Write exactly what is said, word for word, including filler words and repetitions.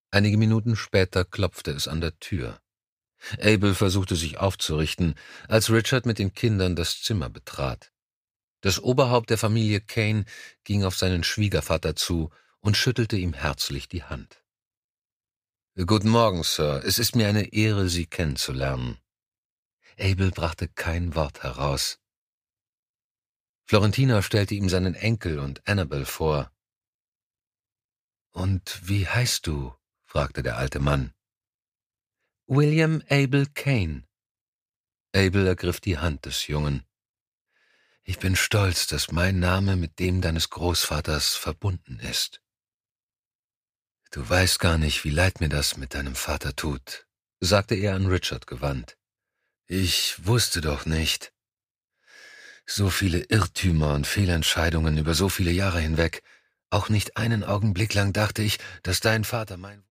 Einige Minuten später klopfte es an der Tür. Abel versuchte sich aufzurichten, als Richard mit den Kindern das Zimmer betrat. Das Oberhaupt der Familie Kane ging auf seinen Schwiegervater zu und schüttelte ihm herzlich die Hand. »Guten Morgen, Sir. Es ist mir eine Ehre, Sie kennenzulernen.« Abel brachte kein Wort heraus. Florentina stellte ihm seinen Enkel und Annabel vor. »Und wie heißt du?« fragte der alte Mann. »William Abel Kane.« Abel ergriff die Hand des Jungen. »Ich bin stolz, dass mein Name mit dem deines Großvaters verbunden ist. Du weißt gar nicht, wie leid mir das mit deinem Vater tut«, sagte er an Richard gewandt. »Ich wusste doch nicht. So viele Irrtümer und Fehlentscheidungen über so viele Jahre hinweg. Auch nicht einen Augenblick lang dachte ich, dass dein Vater mein